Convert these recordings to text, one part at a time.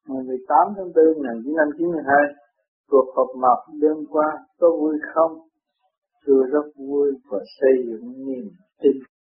Ngày 18 tháng 4 1992, cuộc họp mặt đêm qua có vui không? Tôi rất vui và xây dựng niềm tin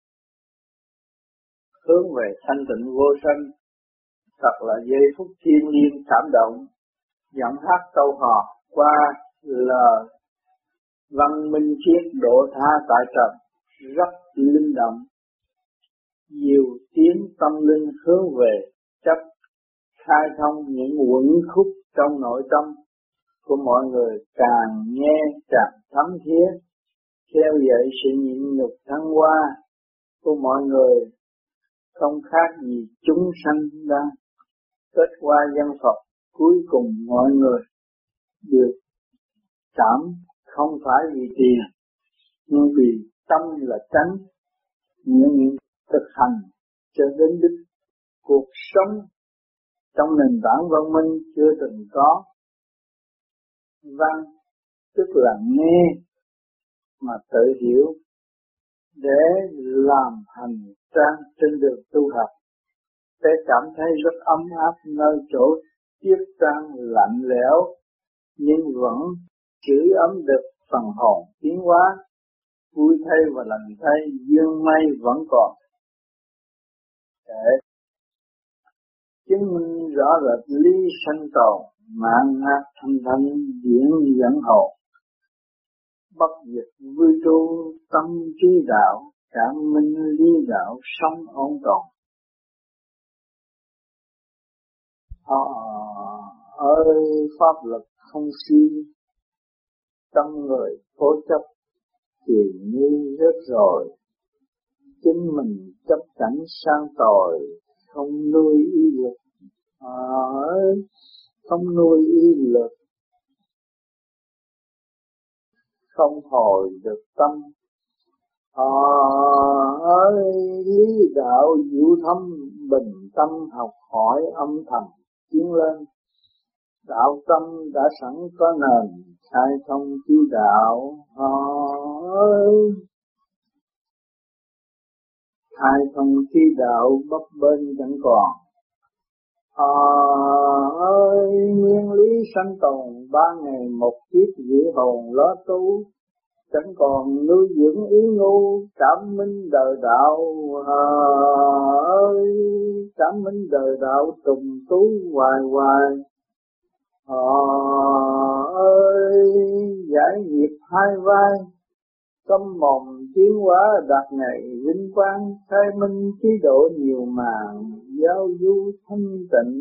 hướng về thanh tịnh vô sanh. Thật là giây phút thiêng liêng cảm động. Giọng hát câu hò qua lời văn minh triết độ tha tại trần rất linh động. Nhiều tiếng tâm linh hướng về chất khai thông những uẩn khúc trong nội tâm của mọi người, càng nghe càng thấm thía, theo dậy sự nhịn nhục thăng hoa của mọi người không khác gì chúng sanh đang kết qua dân Phật. Cuối cùng mọi người được cảm không phải vì tiền, nhưng vì tâm là chánh, những thực hành cho đến đích. Cuộc sống trong nền tảng văn minh chưa từng có. Văn tức là nghe mà tự hiểu để làm hành trang trên đường tu học. Để cảm thấy rất ấm áp nơi chỗ tiếp trang lạnh lẽo, nhưng vẫn giữ ấm được phần hồn tiến hóa. Vui thay và lành thay, dương mây vẫn còn. Để chứng minh rõ rệt lý sanh tồn, mạng ngát thanh thanh diễn dẫn hồn. Bất diệt vui tu tâm trí đạo, cảm minh lý đạo sống ổn tồn. Ơi pháp lực không suy, tâm người cố chấp thì như rớt rồi. Chính mình chấp cảnh sang tội, không nuôi ý lực, không nuôi ý lực, không hồi được tâm. Lý đạo diệu thâm, bình tâm học hỏi âm thầm tiến lên. Đạo tâm đã sẵn có nền, khai thông chi đạo. Khai thông chi đạo bấp bênh chẳng còn. Nguyên lý sanh tồn, 3 ngày một kiếp giữ hồn ló tu. Chẳng còn nuôi dưỡng ý ngu, cảm minh đời đạo. Cảm minh đời đạo trùng tú hoài hoài. Giải nghiệp hai vai, tâm mồm tiến hóa đạt ngày vinh quang. Khai minh khí độ nhiều màng, giao du thanh tịnh.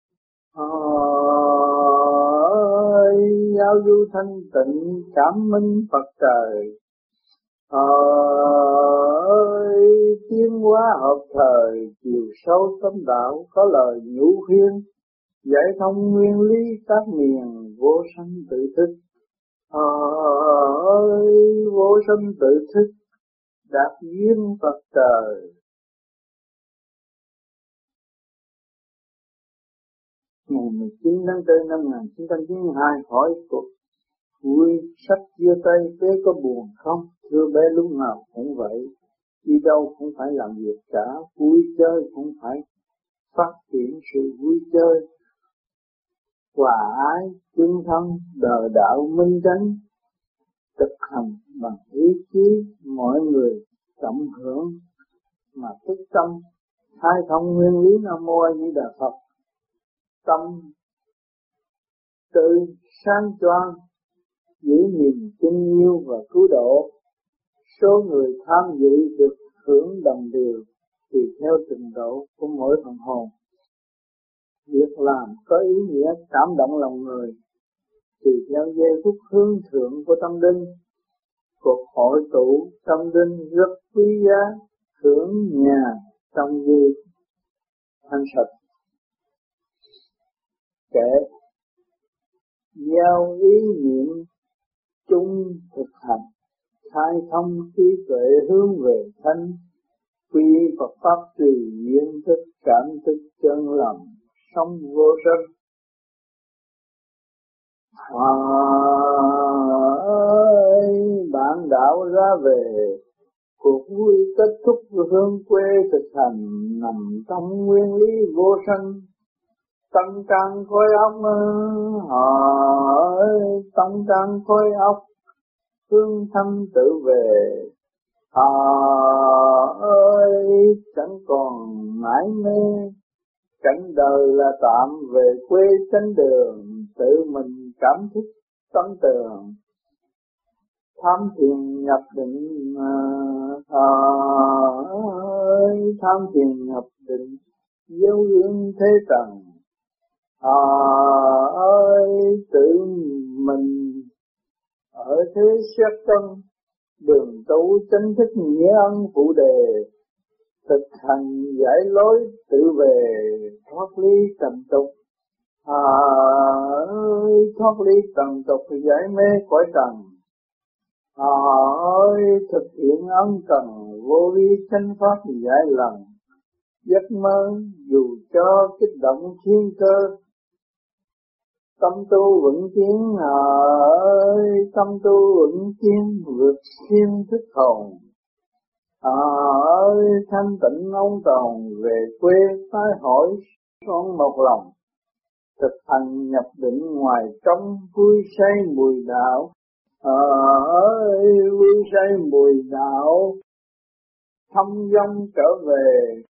Giao du thanh tịnh, cảm minh Phật trời. Tiến hóa hợp thời, chiều sâu tâm đạo. Có lời nhủ khuyên, giải thông nguyên lý các miền. Vô sanh tự thức, vô sanh tự thức, đạt duyên Phật trời. Ngày 19 tháng 4 năm 1992, hỏi cuộc vui sách chia tay, bé có buồn không? Thưa bé lúc nào cũng vậy, đi đâu cũng phải làm việc cả, vui chơi cũng phải phát triển sự vui chơi. Hòa ái, tương thân, đời đạo minh chánh, thực hành bằng ý chí, mọi người cộng hưởng mà thức tâm, khai thông nguyên lý. Nam Mô A Di Đà Phật. Tâm tự sáng choang, giữ gìn tình yêu và cứu độ. Số người tham dự được hưởng đồng đều tùy theo trình độ của mỗi phần hồn. Việc làm có ý nghĩa cảm động lòng người tùy theo giây phút hướng thượng của tâm linh. Cuộc hội tụ tâm linh rất quý giá, thưởng nhà trong như thanh sạch. Kể giao ý niệm chung thực hành, khai thông trí tuệ hướng về thanh. Quy Phật pháp tùy duyên thức, cảm thức chân lòng, sống vô sanh. Bạn đạo ra về, cuộc vui kết thúc hướng quê thực hành, nằm trong nguyên lý vô sanh. Tâm can khối óc hỏi, tâm can khối óc hướng thâm tự về. Ơi chẳng còn mãi mê, cảnh đời là tạm về quê chánh đường, tự mình cảm thức tâm tường. Tham thiền nhập định ơi, tham thiền nhập định dấu hướng thế trần. Ơi tự mình ở thế xét cân, đường tu chánh thức nghĩa ân phụ đề. Thực hành giải lối tự về, thoát ly trần tục. Ơi thoát ly trần tục giải mê cõi trần. Ơi thực hiện ân cần vô vi chánh pháp giải lần. Giấc mơ dù cho kích động thiên cơ, tâm tu vững tiến. Ơi tâm tu vững tiến vượt thiên thức hồn. Ơi thanh tịnh ôn tồn về quê tái hỏi con một lòng. Thực hành nhập định ngoài trong vui say mùi đạo. Ơi vui say mùi đạo thâm dông trở về.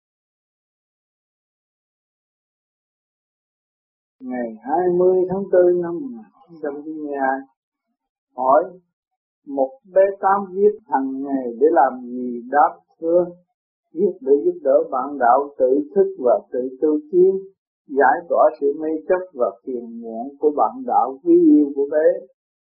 Ngày 20 tháng 4 năm 1992, hỏi một bé tám viết hàng ngày để làm gì? Đáp thưa, viết để giúp đỡ bạn đạo tự thức và tự tu tiến, giải tỏa sự mê chấp và phiền muộn của bạn đạo quý yêu của bé.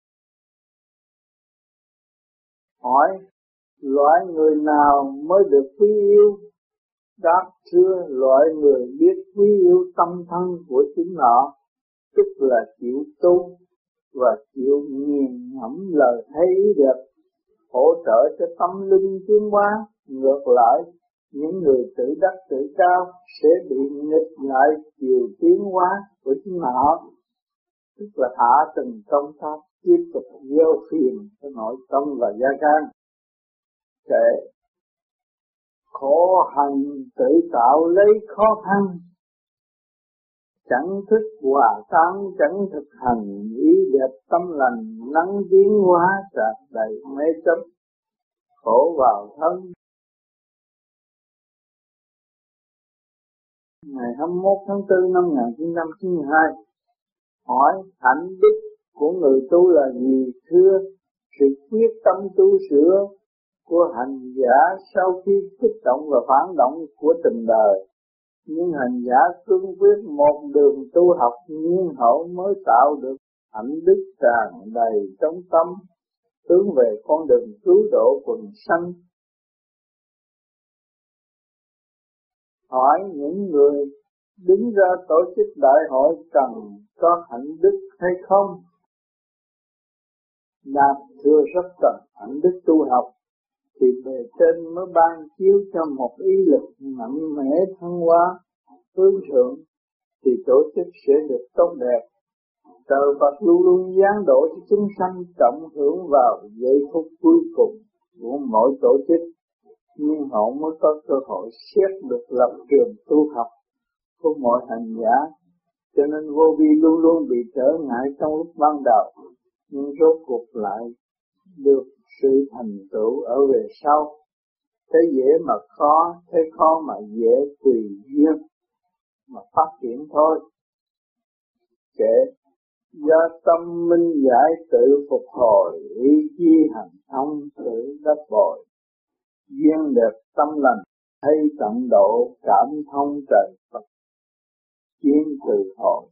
Hỏi loại người nào mới được quý yêu? Đáp thưa, loại người biết quý yêu tâm thân của chính họ, tức là chịu tu và chịu nghiền ngẫm lời hay ý đẹp, hỗ trợ cho tâm linh tiến hóa. Ngược lại, những người tự đắc tự cao sẽ bị nghịch lại chiều tiến hóa của chính họ, tức là hạ từng công pháp tiếp tục gieo phiền cho nội tâm và gia can. Kệ khổ hành tự tạo lấy khó khăn, chẳng thức hòa tan chẳng thực hành, ý đẹp tâm lành nắng tiến hóa tràn đầy mê chấp, khổ vào thân. Ngày 21 tháng 4 năm 1992, hỏi hạnh đức của người tu là gì? Thưa, sự quyết tâm tu sửa của hành giả sau khi kích động và phản động của tình đời. Nhưng hành giả cương quyết một đường tu học nhiên hậu mới tạo được hạnh đức tràn đầy trong tâm, hướng về con đường cứu độ quần sanh. Hỏi những người đứng ra tổ chức đại hội cần có hạnh đức hay không? Đáp thưa rất cần hạnh đức tu học, thì bề trên mới ban chiếu cho một ý lực mạnh mẽ thăng hoa hướng thượng, thì tổ chức sẽ được tốt đẹp. Trời Phật luôn luôn giáng độ cho chúng sanh cộng hưởng vào giây phút cuối cùng của mỗi tổ chức, nhưng họ mới có cơ hội xét được lập trường tu học của mọi hành giả. Cho nên vô vi luôn luôn bị trở ngại trong lúc ban đầu, nhưng rốt cuộc lại được sự thành tựu ở về sau. Thế dễ mà khó, thế khó mà dễ, tùy duyên mà phát triển thôi. Kể do tâm minh giải tự phục hồi, ý chí hành thông tự đắc bồi, duyên đẹp tâm lành hay tận độ, cảm thông trời Phật chiến từ hồi.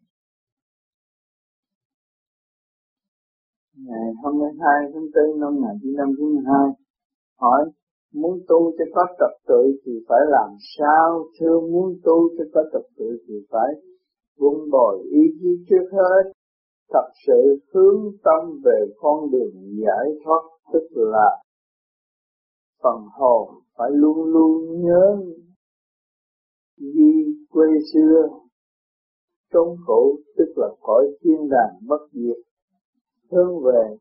Ngày 22 tháng 4 năm 1992, hỏi muốn tu cho có trật tự thì phải làm sao? Thưa, muốn tu cho có trật tự thì phải vun bồi ý chí trước hết, thật sự hướng tâm về con đường giải thoát, tức là phần hồn phải luôn luôn nhớ di quê xưa, chốn cũ, tức là cõi thiên đàng bất diệt, hướng về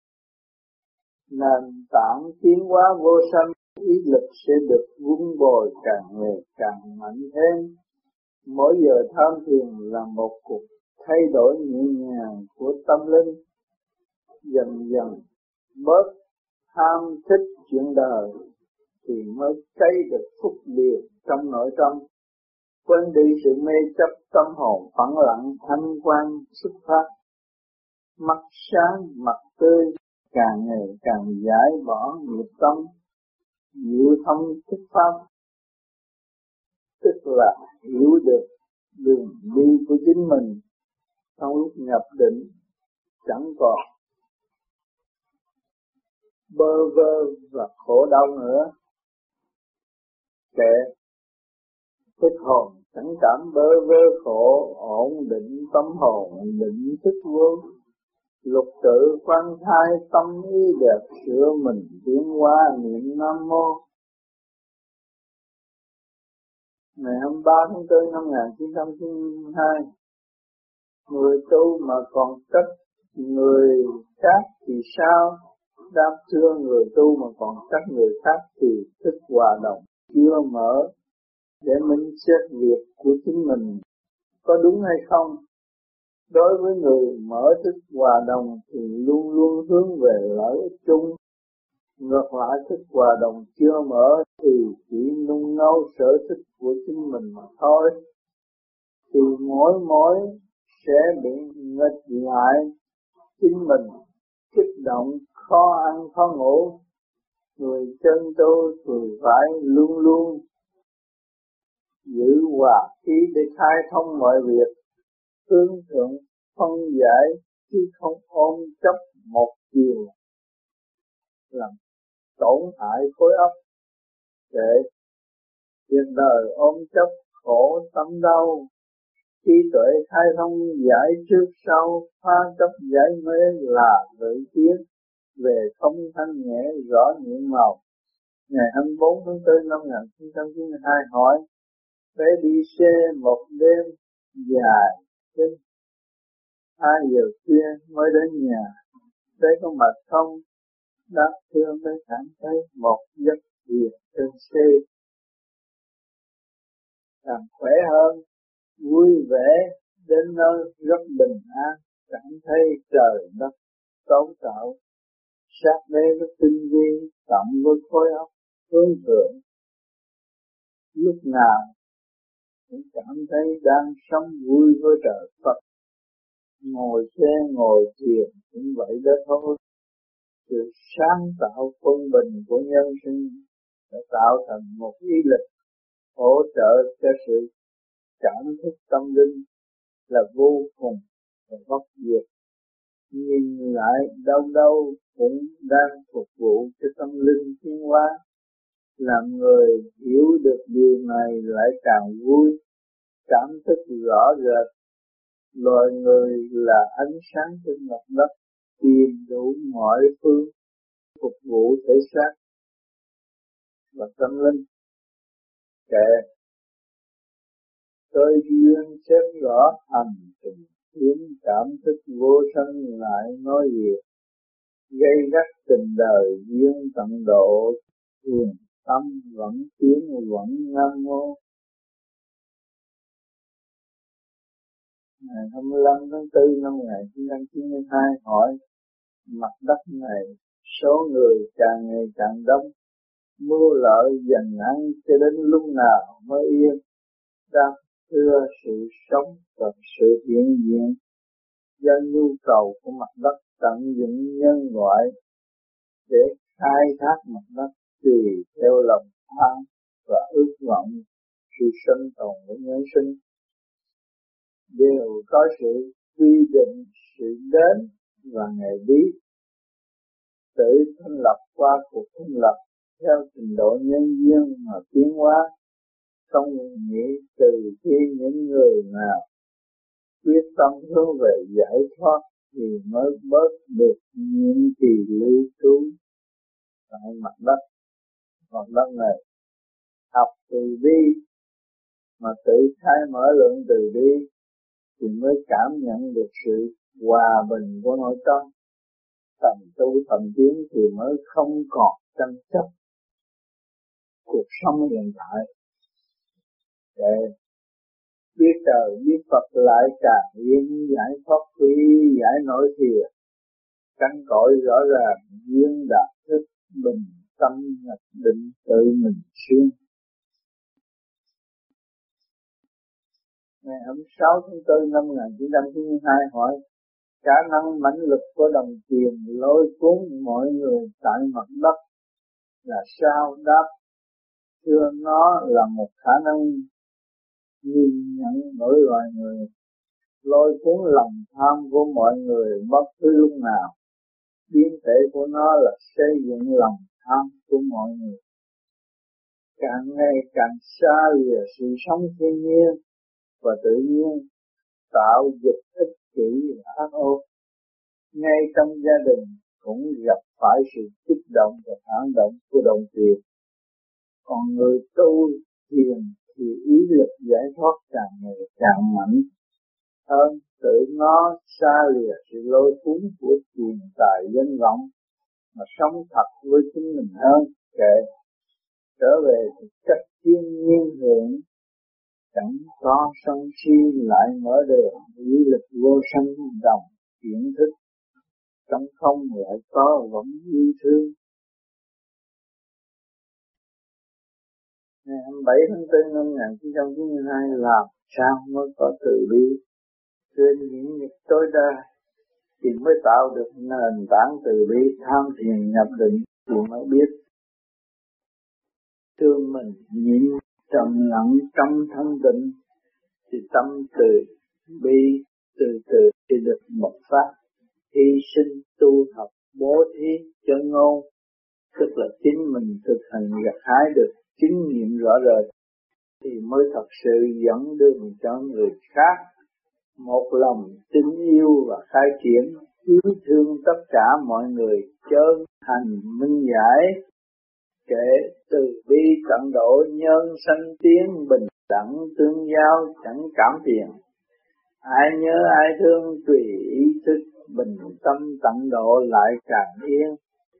nền tảng tiến hóa vô sanh. Ý lực sẽ được vun bồi càng ngày càng mạnh thêm, Mỗi giờ tham thiền là một cuộc thay đổi nhẹ nhàng của tâm linh, dần dần bớt tham thích chuyện đời thì mới thấy được phúc điền trong nội tâm, quên đi sự mê chấp, tâm hồn phẳng lặng thanh quan xuất phát, mắt sáng mặt tươi, càng ngày càng giải bỏ nghiệp tâm, diệu thông thức pháp, tức là hiểu được đường đi của chính mình. Trong lúc nhập định chẳng còn bơ vơ và khổ đau nữa, kệ thức hồn chẳng cảm bơ vơ khổ, ổn định tâm hồn định thức vô, lục tự quan thai tâm ý đẹp sửa mình tiến hóa niệm Nam Mô. Ngày 23 tháng 4 năm 1992, người tu mà còn trách người khác thì sao? Đáp thưa, người tu mà còn trách người khác thì thức hòa đồng chưa mở để minh xét việc của chính mình có đúng hay không. Đối với người mở thức hòa đồng thì luôn luôn hướng về lợi ích chung. Ngược lại, thức hòa đồng chưa mở thì chỉ nung nấu sở thích của chính mình mà thôi. Thì mỗi sẽ bị nghịch lại chính mình, kích động, khó ăn khó ngủ. Người chân tu thì phải luôn luôn giữ hòa khí để khai thông mọi việc, hướng thượng phân giải chứ không ôm chấp một chiều làm tổn hại khối óc. Để việc đời ôm chấp khổ tâm đau, trí tuệ khai thông giải trước sau, phá chấp giải mê là tự tiến về không thanh nhẹ rõ nhiệm màu. Ngày 24 tháng 4 năm 1992 hỏi: bé đi xe một đêm dài đến 2 giờ khuya mới đến nhà, bé có mệt không? Đáp thưa, bé cảm thấy một giấc thiền trên xe càng khỏe hơn, vui vẻ, đến nơi rất bình an, cảm thấy trời đất cấu tạo, sát bé rất tinh vi, cộng với khối óc hướng thượng. Lúc nào cũng cảm thấy đang sống vui với trời Phật. Ngồi xe ngồi thiền cũng vậy đó thôi. Sự sáng tạo quân bình của nhân sinh đã tạo thành một ý lực hỗ trợ cho sự cảm thức tâm linh là vô cùng và bất diệt. Nhìn lại đâu đâu cũng đang phục vụ cho tâm linh tiến hóa. Làm người hiểu được điều này lại càng vui, cảm thức rõ rệt. Loài người là ánh sáng trên mặt đất, tìm đủ mọi phương phục vụ thể xác và tâm linh. Kệ tôi duyên xét rõ hành trình tiến cảm thức vô sanh lại nói việc, gây gắt tình đời duyên tận độ, thiền tâm vẫn tiến vẫn Nam Mô. Ngày 25 tháng 4 năm 1992 hỏi: mặt đất này số người càng ngày càng đông, mưu lợi dần ăn cho đến lúc nào mới yên. Đáp thưa, sự sống và sự hiện diện do nhu cầu của mặt đất tận dụng nhân loại để khai thác mặt đất tùy theo lòng tham và ước vọng. Sự sinh tồn của nhân sinh đều có sự quy định, sự đến và ngày đi, tự thanh lập qua cuộc thanh lập theo trình độ nhân duyên mà tiến hóa. Không nghĩ từ khi những người nào quyết tâm hướng về giải thoát thì mới bớt được những kỳ lưu trú tại mặt đất. Mặt đất này học từ bi mà tự khai mở lượng từ bi thì mới cảm nhận được sự hòa bình của nội tâm. Tầm tu tầm tiến thì mới không còn tranh chấp cuộc sống hiện tại. Để biết trời biết Phật lại càng yên, giải thoát quy giải nổi thìa, căn cõi rõ ràng duyên đạt thức, bình tâm nhập định tự mình xuyên. Ngày 26 tháng 4 năm 1992 hỏi khả năng mãnh lực của đồng tiền lôi cuốn mọi người tại mặt đất là sao? Đáp: thưa, nó là một khả năng nhìn nhận bởi loài người, lôi cuốn lòng tham của mọi người bất cứ lúc nào. Biến thể của nó là xây dựng lòng tham của mọi người, càng ngày càng xa lìa sự sống thiên nhiên và tự nhiên, tạo dịch ích kỷ và ác ô. Ngay trong gia đình cũng gặp phải sự kích động và phản động của đồng tiền. Còn người tu thiền thì ý lực giải thoát càng ngày càng mạnh hơn, tự nó xa lìa sự lôi cuốn của tiền tài danh vọng mà sống thật với chính mình hơn. Kệ trở về thì cách thiên nhiên hưởng, chẳng có sân si lại mở đường, ý lực vô sanh đồng chuyển thức, trong không lại có vẫn yêu thương. Ngày 27 tháng 4 năm 1992 làm sao mới có từ bi, trên những nghiệp tối đa thì mới tạo được nền tảng từ bi. Tham thiền nhập định thì mới biết thương mình, nhịn trầm lặng trong thanh tịnh thì tâm từ bi từ từ thì được bộc phát. Hy sinh tu học bố thí chân ngôn, tức là chính mình thực hành gặt hái được chứng nghiệm rõ rệt thì mới thật sự dẫn đường cho người khác. Một lòng tin yêu và khai triển, yêu thương tất cả mọi người, chân hành minh giải. Kể từ bi tận độ, nhân sanh tiến, bình đẳng tương giao, chẳng cảm phiền. Ai nhớ ai thương tùy ý thức, bình tâm tận độ lại càng yên.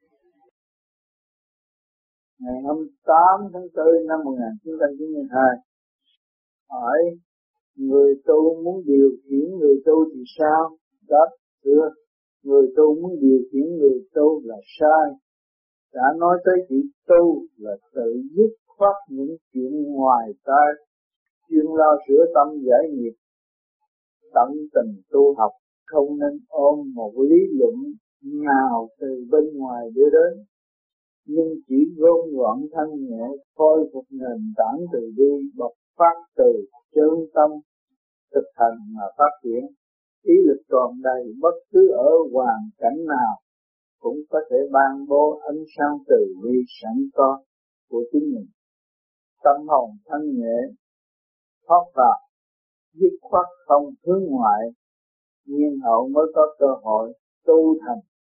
Ngày 28 tháng 4 năm 1992 hỏi người tu muốn điều khiển người tu thì sao? Đáp: thưa, người tu muốn điều khiển người tu là sai. Đã nói tới chuyện tu là tự dứt khoát những chuyện ngoài ta, chuyên lo sửa tâm giải nghiệp, tận tình tu học, không nên ôm một lý luận nào từ bên ngoài đưa đến, nhưng chỉ gom gọn thanh nhẹ, khôi phục nền tảng từ bi bộc phát từ chân tâm, thực hành mà phát triển. Ý lực tròn đầy bất cứ ở hoàn cảnh nào cũng có thể ban bố ánh sáng từ bi sẵn có của chính mình. Tâm hồn thanh nhẹ, thoát phạt, dứt khoát không hướng ngoại, nhiên hậu mới có cơ hội tu thành.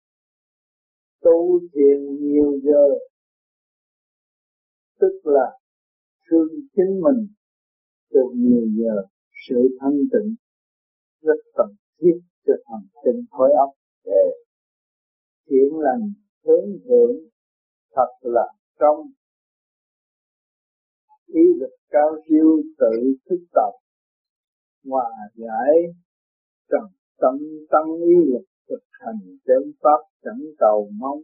Tu thiền nhiều giờ tức là thương chính mình được nhiều giờ. Sự thanh tịnh rất cần thiết cho thần kinh khối óc để thiện lành hướng thượng thật là trong. Ý lực cao siêu tự thức tập, hòa giải trần tâm tăng ý lực thực hành chân pháp chẳng cầu mong.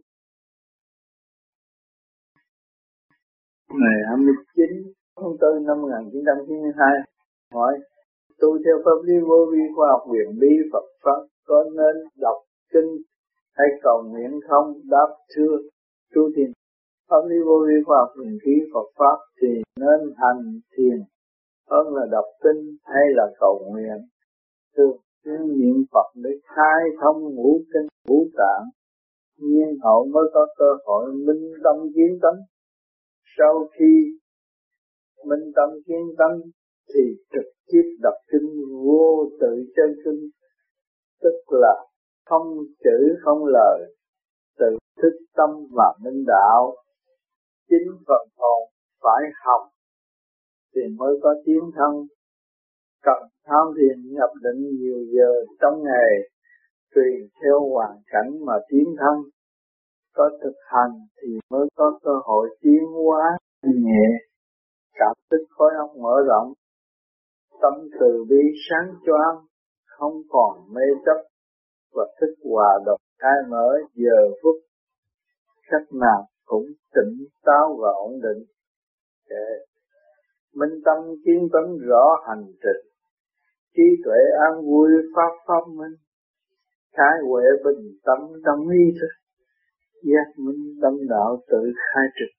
Ngày 29 tháng 4 năm 1992 hỏi tu theo pháp lý vô vi khoa học huyền bí Phật pháp có nên đọc kinh hay cầu nguyện không? Đáp: thưa, tu thiền pháp lý vô vi khoa học huyền bí Phật pháp thì nên hành thiền hơn là đọc kinh hay là cầu nguyện. Thưa, niệm Phật để khai thông ngũ kinh ngũ tạng, nhiên hậu mới có cơ hội minh tâm kiến tánh. Sau khi minh tâm kiến tánh thì trực tiếp đọc kinh vô tự chân kinh, tức là không chữ không lời, tự thức tâm và minh đạo. Chính phần hồn phải học thì mới có tiến thân. Cần tham thiền nhập định nhiều giờ trong ngày, tùy theo hoàn cảnh mà tiến thân. Có thực hành thì mới có cơ hội tiến hóa nhẹ, cảm thức khối óc mở rộng. tâm từ bi sáng choang, không còn mê chấp và thức hòa đồng khai mở giờ phút khắc nào cũng tỉnh táo và ổn định. Để minh tâm kiến tánh rõ hành trình, trí tuệ an vui pháp pháp minh, khai huệ bình tâm trong ý thức, giác minh tâm đạo tự khai trực.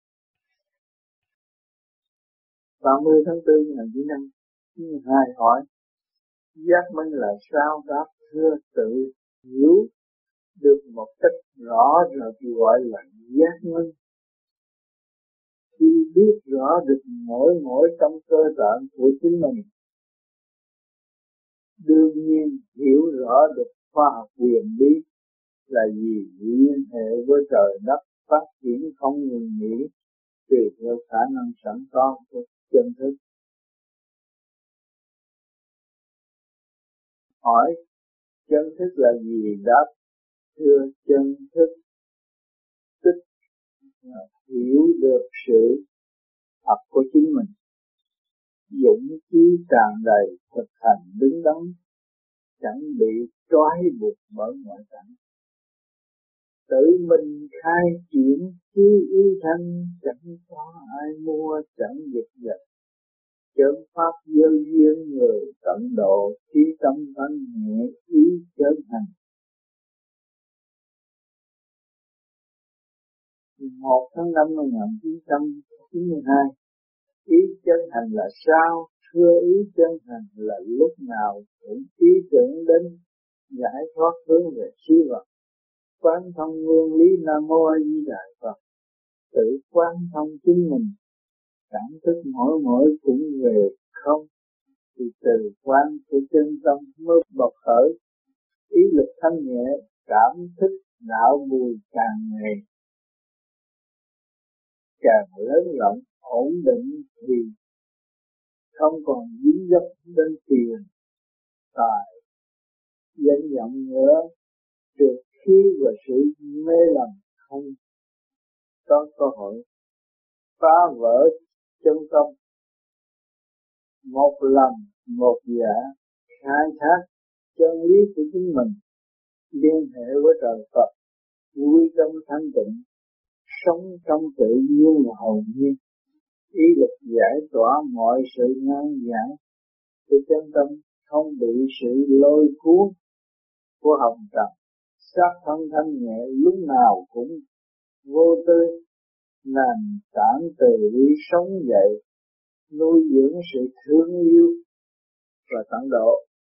30 tháng 4 1992 hỏi giác minh là sao? Đáp thưa tự hiểu được một cách rõ rồi thì gọi là giác minh. Khi biết rõ được mỗi trong cơ tạng của chính mình, đương nhiên hiểu rõ được khoa học huyền bí là gì, liên hệ với trời đất phát triển không ngừng nghỉ tùy theo khả năng sẵn có của chân thức. Hỏi chân thức là gì? Đáp thưa chân thức tức là hiểu được sự thật của chính mình, dũng khí tràn đầy, thực hành đứng đắn, chẳng bị trói buộc bởi ngoại cảnh, tự mình khai triển chí ý thanh, chẳng có ai mua, chẳng giật giật, chơn pháp vô duyên người tận độ, trí tâm thanh nhẹ ý chân hành. 1 tháng 5 năm 1992 ý chân hành là sao? Thưa ý chân hành là lúc nào cũng ý tưởng đến giải thoát hướng về siêu vật, quán thông nguyên lý Nam Mô A Di Đà Phật, tự quán thông chính mình, cảm thức mỗi cũng về không, thì từ quan của chân tâm mới bộc khởi, ý lực thanh nhẹ, cảm thức đạo bùi càng ngày càng lớn rộng ổn định, thì không còn dính dấp đến tiền tài danh vọng nữa, trượt khí và sự mê lầm không có cơ hội phá vỡ chân tâm. Một lần một dạ khai thác chân lý của chính mình, liên hệ với trời Phật, vui trong thanh tịnh, sống trong tự nhiên và hồn nhiên, ý lực giải tỏa mọi sự ngang giải của chân tâm, không bị sự lôi cuốn của hồng trần, xác thân thanh nhẹ lúc nào cũng vô tư, nền tảng từ bi sống dậy, nuôi dưỡng sự thương yêu và tận độ.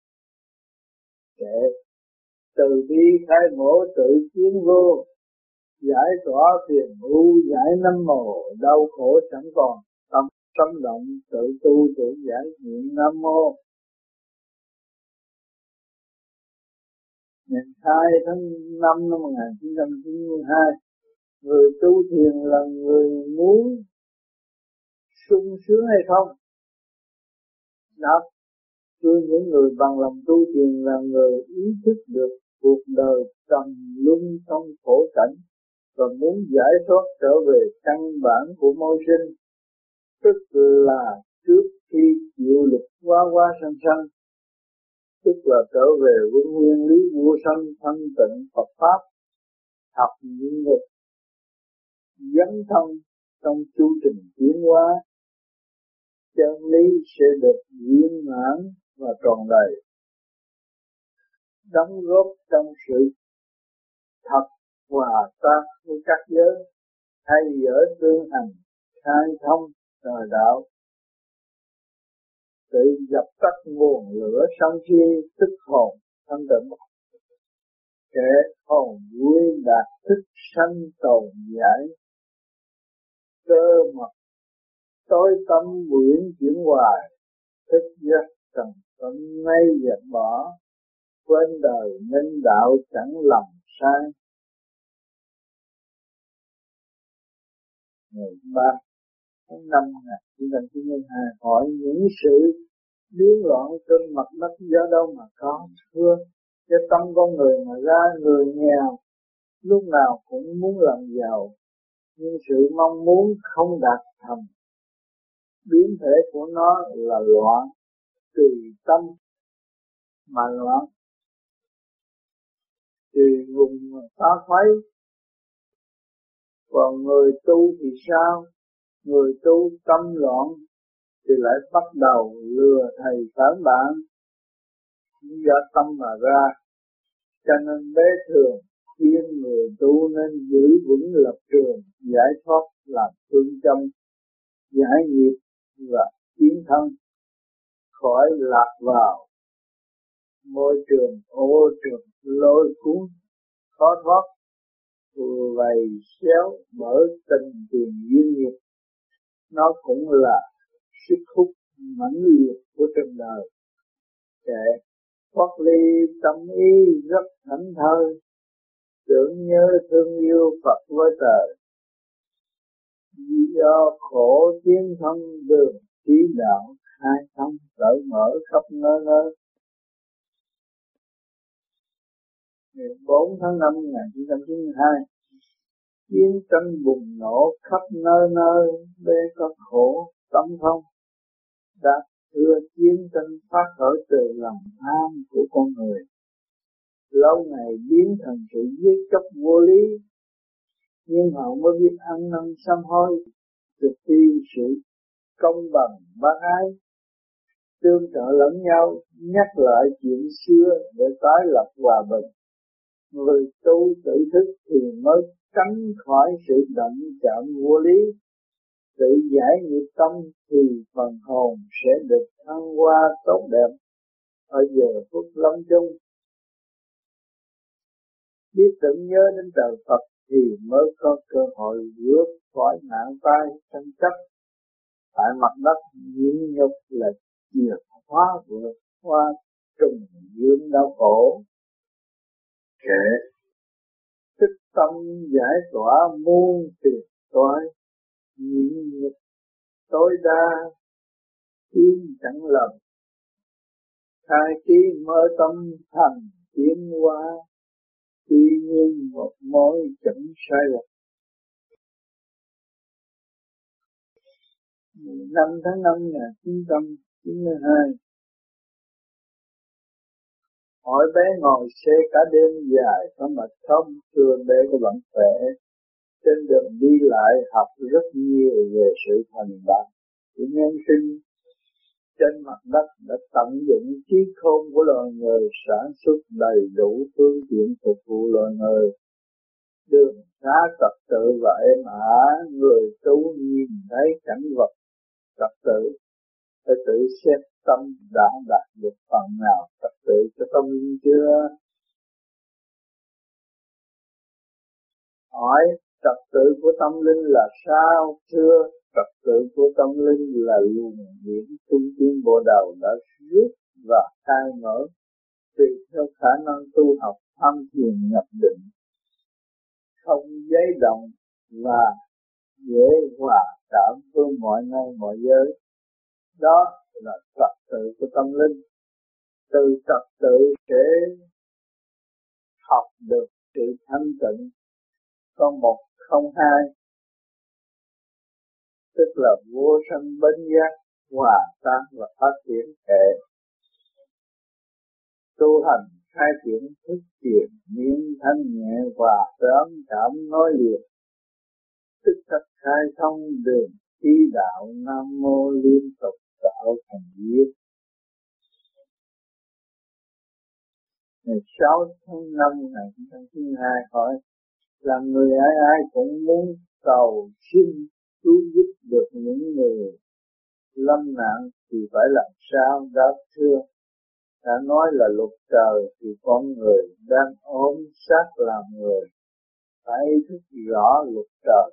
Để từ bi khai mở tự chiến vô, giải tỏa phiền u, giải năm mồ đau khổ chẳng còn, tâm động tự tu tự giải nguyện Nam Mô. Ngày 2 tháng 5 năm 1992, người tu thiền là người muốn sung sướng hay không? Đáp thưa những người bằng lòng tu thiền là người ý thức được cuộc đời trầm luân trong khổ cảnh và muốn giải thoát trở về căn bản của môi sinh, tức là trước khi chịu lực quá sanh, tức là trở về với nguyên lý vô sanh thanh tịnh Phật pháp, học những nghiệp dấn thân trong chu trình tiến hóa, chân lý sẽ được viên mãn và tròn đầy, đóng góp trong sự thật hòa tác với các giới, hay dở tương hành khai thông trời đạo, tự dập tắt nguồn lửa sân si, tức hồn thanh tịnh, kẻ hồn vui đạt thức sanh tồn giải, cơ mật tối tâm quyển chuyển hoài, thức giác trần tâm ngay dẹp bỏ, quên đời minh đạo chẳng lầm sai. Ngày 3 tháng 5 1992 hỏi những sự biến loạn trên mặt đất do đâu mà có? Thưa, cái tâm con người mà ra người nghèo lúc nào cũng muốn làm giàu, nhưng sự mong muốn không đạt thành, biến thể của nó là loạn, tùy tâm mà loạn, tùy vùng mà phá khuấy. Còn người tu thì sao? Người tu tâm loạn thì lại bắt đầu lừa thầy phản bạn, do tâm mà ra. Cho nên Bế Thường khuyên người tu nên giữ vững lập trường giải thoát làm phương châm, giải nghiệp và tiến thân, khỏi lạc vào môi trường ô trường lôi cuốn khó thoát, vừa vầy xéo bởi tình tiền duyên nghiệp. Nó cũng là sức hút mãnh liệt của trần đời. Kệ thoát ly tâm ý rất thảnh thơi, tưởng nhớ thương yêu Phật với trời. Do khổ tiến thân đường trí đạo, hai thông cởi mở khắp nơi nơi. Ngày 4 tháng 5 1992, chiến tranh bùng nổ khắp nơi nơi, bê có khổ tâm không. Đã thưa chiến tranh phát khởi từ lòng tham của con người, lâu ngày biến thành sự giết chóc vô lý, nhưng họ mới biết ăn năn sám hối, thực thi sự công bằng bác ái, tương trợ lẫn nhau, nhắc lại chuyện xưa để tái lập hòa bình. Người tu tự thức thì mới tránh khỏi sự động chạm vô lý, tự giải nghiệp tâm thì phần hồn sẽ được thăng hoa tốt đẹp ở giờ phút lâm chung. Biết tưởng nhớ đến trời Phật thì mới có cơ hội vượt khỏi nạn tai tranh chấp. Tại mặt đất nhịn nhục là chìa khóa vượt qua trùng dương đau khổ. Kệ thức tâm giải tỏa muôn phiền toái, nhịn nhục tối đa tiến chẳng lầm, khai trí mở tâm thành tiến hóa. Tuy nhiên một mối chẳng sai lầm. 5 tháng 5 1992, hỏi bé ngồi xe cả đêm dài có mệt không? Thưa bé có vẫn khỏe. Trên đường đi lại học rất nhiều về sự thành bại của nhân sinh. Trên mặt đất đã tận dụng trí khôn của loài người, sản xuất đầy đủ phương tiện phục vụ loài người. Đường xá trật tự và êm ả, người tu nhìn thấy cảnh vật trật tự, phải tự xét tâm đã đạt được phần nào trật tự cho tâm linh chưa? Hỏi trật tự của tâm linh là sao? Thưa, trật tự của tâm linh là luồng điển trung tâm bộ đầu đã rút và khai mở tùy theo khả năng tu học tham thiền nhập định, không giấy động và dễ hòa cảm với mọi nơi mọi giới. Đó là trật tự của tâm linh. Từ trật tự sẽ học được sự thanh tịnh, có một không hai, tức là vô sanh bến giác, hòa tan và phát triển. Hệ tu hành khai triển thức thiền miên thanh nhẹ và ấm cảm nói liền, tức khắc khai thông đường trí đạo. Nam mô liên tục tạo thành viết. Ngày 6 tháng 5 1992 hỏi là người ai ai cũng muốn cầu xin cứu giúp được những người lâm nạn thì phải làm sao? Đáp thưa, đã nói là luật trời thì con người đang ốm xác làm người, phải ý thức rõ luật trời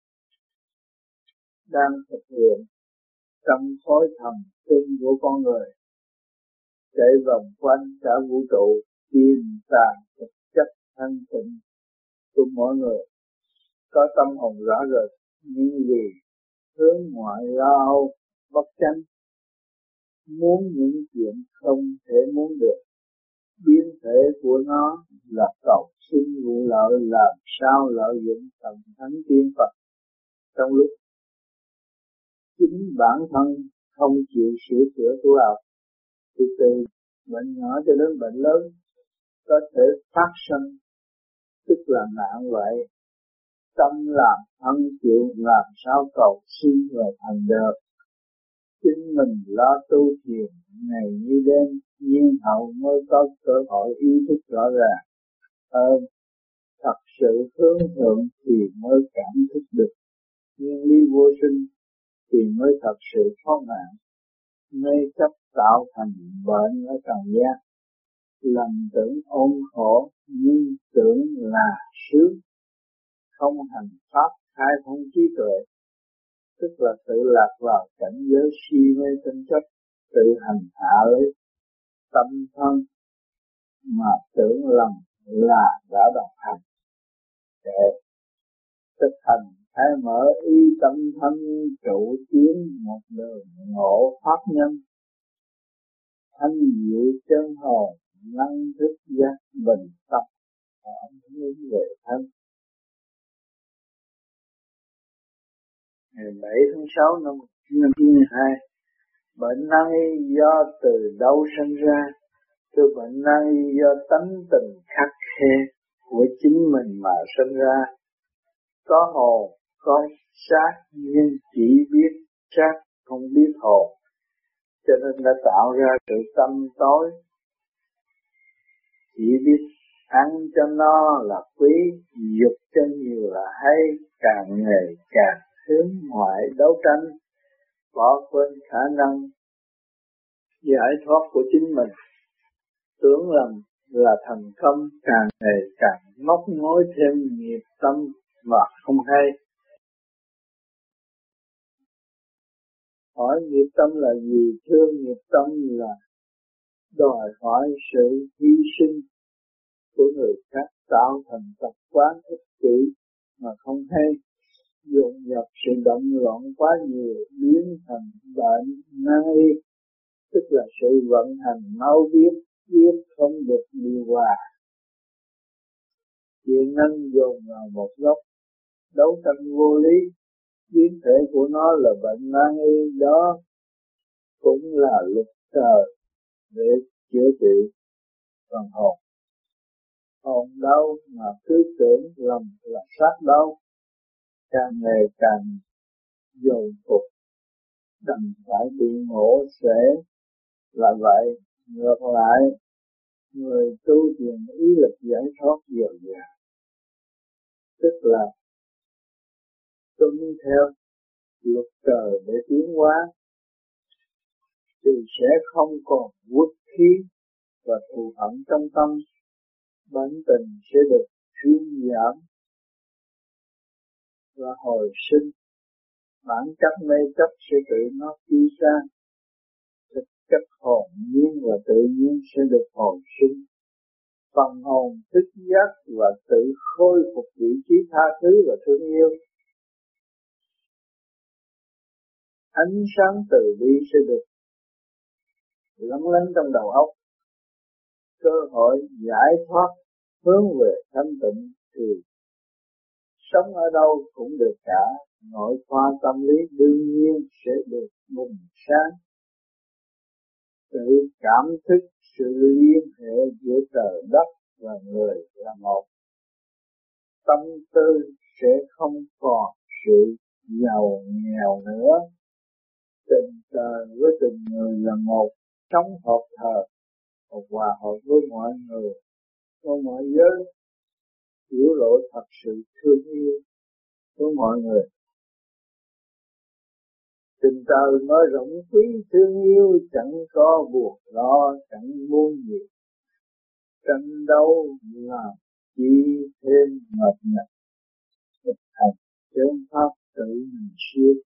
đang thực hiện trong khối thầm tinh của con người, chạy vòng quanh cả vũ trụ tìm tàng thực chất thanh tịnh của mỗi người. Có tâm hồn rõ rệt, nhưng vì hướng ngoại lo âu bất chánh, muốn những chuyện không thể muốn được. Biến thể của nó là cầu xin vụ lợi, làm sao lợi dụng thần thánh tiên Phật trong lúc chính bản thân không chịu sửa chữa tu học. từ bệnh nhỏ cho đến bệnh lớn có thể phát sinh, tức là nạn vậy. Tâm làm thân chịu làm sao cầu xin và thành được. Chính mình lo tu thiền ngày như đêm, nhiên hậu mới có cơ hội ý thức rõ ràng hơn. Thật sự hướng thượng thì mới cảm thức được nguyên lý vô sinh, thì mới thật sự thoát nạn. Mê chấp tạo thành bệnh ở trần gian, lầm tưởng ôn khổ nhưng tưởng là sướng. Không hành pháp khai thông trí tuệ, tức là tự lạc vào cảnh giới si mê tinh chất, tự hành hạ lấy tâm thân mà tưởng lầm là đã đồng hành. Để thực hành khai mở ý tâm thân trụ tiến một đường ngộ pháp nhân, thanh diệu chân hồn năng thức giác bình tâm hướng về thân. Ngày 7 tháng 6 năm 1992, bệnh nan y do từ đâu sinh ra? Thưa, bệnh nan y do tánh tình khắc khe của chính mình mà sinh ra. Có hồn, có xác nhưng chỉ biết xác không biết hồn, cho nên đã tạo ra sự tâm tối. Chỉ biết ăn cho nó là quý, dục cho nhiều là hay, càng ngày càng hướng ngoại đấu tranh, bỏ quên khả năng giải thoát của chính mình. Tưởng rằng là thành công, càng ngày càng móc nối thêm nghiệp tâm và không hay. Hỏi nghiệp tâm là gì? Thưa, nghiệp tâm là đòi hỏi sự hy sinh của người khác, tạo thành tập quán ích kỷ mà không hay, dồn dập sự động loạn quá nhiều biến thành bệnh nan y, tức là sự vận hành máu huyết không được điều hòa. Chuyện năng dồn vào một góc, đấu tranh vô lý, biến thể của nó là bệnh nan y, đó cũng là luật trời để chữa trị phần hồn. Hồn đau mà cứ tưởng lầm là sát đau, càng ngày càng dồn phục, đành phải bị ngộ sẽ là vậy. Ngược lại, người tu thiền ý lực giải thoát dồi dào, tức là tuân theo luật trời để tiến hóa, thì sẽ không còn uất khí và thù hận trong tâm, bản tình sẽ được thuyên giảm và hồi sinh. Bản chất mê chấp sẽ tự nó đi ra, thực chất hồn nhiên và tự nhiên sẽ được hồi sinh. Phần hồn thức giác và tự khôi phục vị trí tha thứ và thương yêu. Ánh sáng từ bi sẽ được lắng lánh trong đầu óc. Cơ hội giải thoát hướng về thanh tịnh thì sống ở đâu cũng được cả. Nội khoa tâm lý đương nhiên sẽ được bừng sáng. Tự cảm thức sự liên hệ giữa trời đất và người là một. Tâm tư sẽ không còn sự giàu nghèo nữa. Tình trời với tình người là một, sống hợp thờ, hòa hợp với mọi người, với mọi giới, biểu lộ thật sự thương yêu với mọi người. Tình trời nói rộng quý thương yêu, chẳng có buồn lo, chẳng buồn gì. Tranh đấu làm chi thêm mệt nhọc, thực hành chơn pháp tự mình siêu